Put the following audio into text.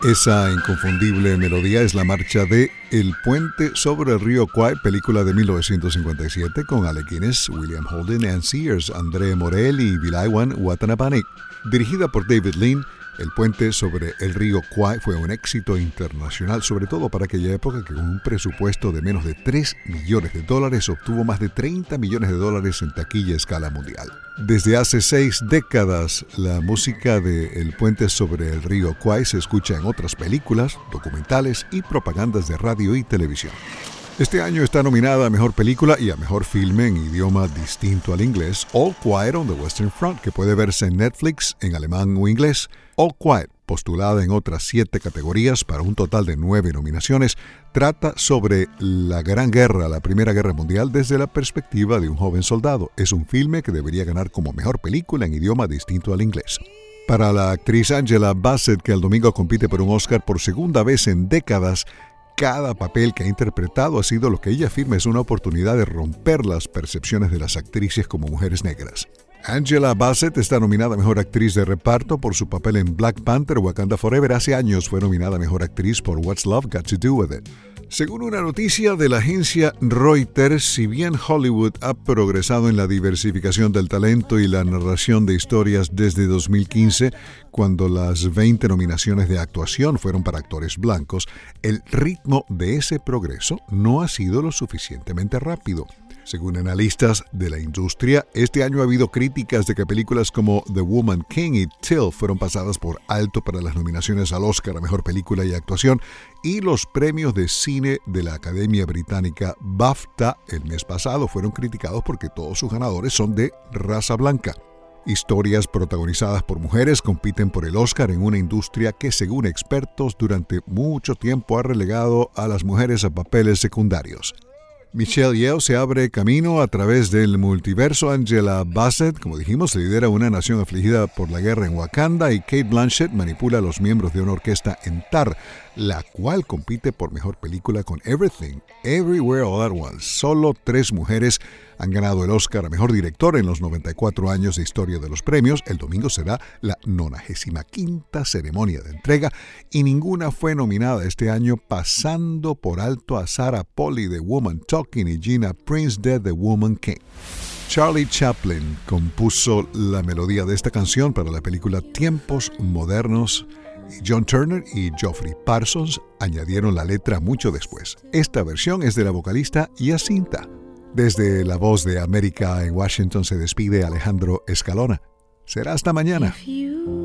Esa inconfundible melodía es la marcha de El puente sobre el río Kwai, película de 1957 con Alec Guinness, William Holden, Ann Sears, André Morel y Vilaiwan Watanabe. Dirigida por David Lean, El puente sobre el río Kwai fue un éxito internacional, sobre todo para aquella época que con un presupuesto de menos de $3 millones obtuvo más de $30 millones en taquilla a escala mundial. Desde hace 6 décadas, la música de El puente sobre el río Kwai se escucha en otras películas, documentales y propagandas de radio y televisión. Este año está nominada a Mejor Película y a Mejor Filme en idioma distinto al inglés, All Quiet on the Western Front, que puede verse en Netflix en alemán o inglés. All Quiet, postulada en otras 7 categorías para un total de 9 nominaciones, trata sobre la Gran Guerra, la Primera Guerra Mundial, desde la perspectiva de un joven soldado. Es un filme que debería ganar como Mejor Película en idioma distinto al inglés. Para la actriz Angela Bassett, que el domingo compite por un Oscar por segunda vez en décadas, cada papel que ha interpretado ha sido lo que ella afirma es una oportunidad de romper las percepciones de las actrices como mujeres negras. Angela Bassett está nominada a Mejor Actriz de Reparto por su papel en Black Panther Wakanda Forever. Hace años fue nominada a Mejor Actriz por What's Love Got to Do With It. Según una noticia de la agencia Reuters, si bien Hollywood ha progresado en la diversificación del talento y la narración de historias desde 2015, cuando las 20 nominaciones de actuación fueron para actores blancos, el ritmo de ese progreso no ha sido lo suficientemente rápido. Según analistas de la industria, este año ha habido críticas de que películas como The Woman King y Till fueron pasadas por alto para las nominaciones al Oscar a Mejor Película y Actuación, y los premios de cine de la Academia Británica BAFTA el mes pasado fueron criticados porque todos sus ganadores son de raza blanca. Historias protagonizadas por mujeres compiten por el Oscar en una industria que, según expertos, durante mucho tiempo ha relegado a las mujeres a papeles secundarios. Michelle Yeoh se abre camino a través del multiverso. Angela Bassett, como dijimos, lidera una nación afligida por la guerra en Wakanda, y Cate Blanchett manipula a los miembros de una orquesta en Tar, la cual compite por Mejor Película con Everything, Everywhere All at Once. Solo 3 mujeres han ganado el Oscar a Mejor Director en los 94 años de historia de los premios. El domingo será la 95ª ceremonia de entrega y ninguna fue nominada este año, pasando por alto a Sarah Polley de Woman Talking y Gina Prince de The Woman King. Charlie Chaplin compuso la melodía de esta canción para la película Tiempos Modernos. John Turner y Geoffrey Parsons añadieron la letra mucho después. Esta versión es de la vocalista Jacinta. Desde La Voz de América en Washington se despide Alejandro Escalona. Será hasta mañana. If you